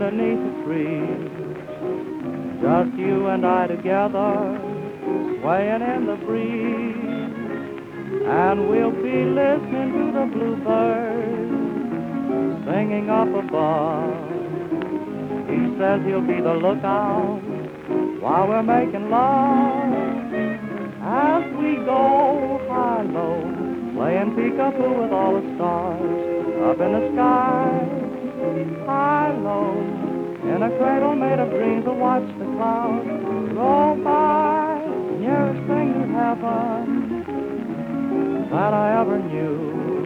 underneath the trees. Just you and I together, swaying in the breeze. And we'll be listening to the bluebirds singing up above. He says he'll be the lookout while we're making love. As we go high-low, playing peekaboo with all the stars up in the sky. High-low, in a cradle made of dreams, we'll watch the clouds roll by. Nearest thing to heaven that I ever knew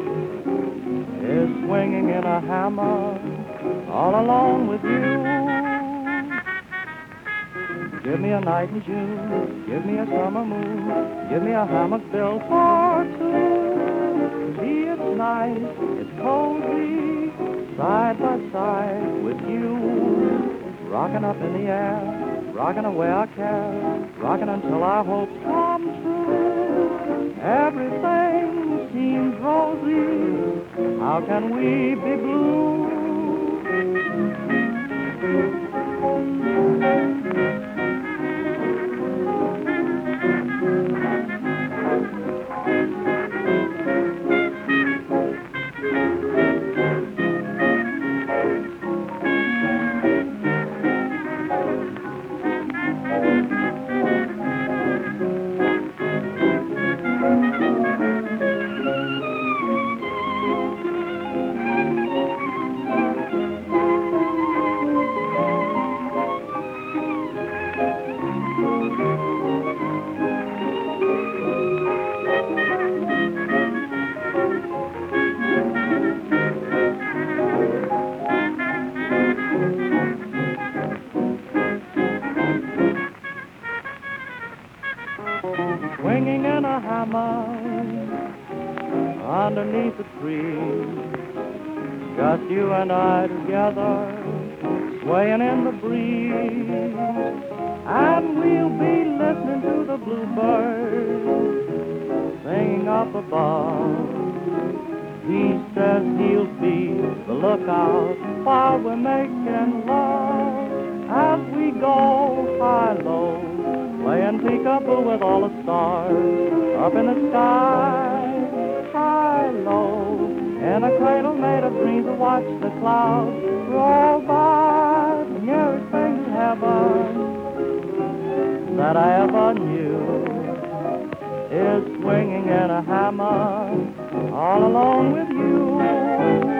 is swinging in a hammock all alone with you. Give me a night in June, give me a summer moon, give me a hammock built for two. See, it's nice, it's cozy, side by side with you. Rocking up in the air, rocking away our care, rocking until our hopes come true. Everything seems rosy, how can we be blue? Swinging in a hammock underneath the trees, just you and I together, swaying in the breeze. And we'll be listening to the bluebirds singing up above. He says he'll be the lookout while we're making love. As we go high-low, playing peekaboo with all the stars up in the sky. High-low, in a cradle made of dreams, to watch the clouds roll by. The nearest thing to heaven that I ever knew is swinging in a hammock all alone with you.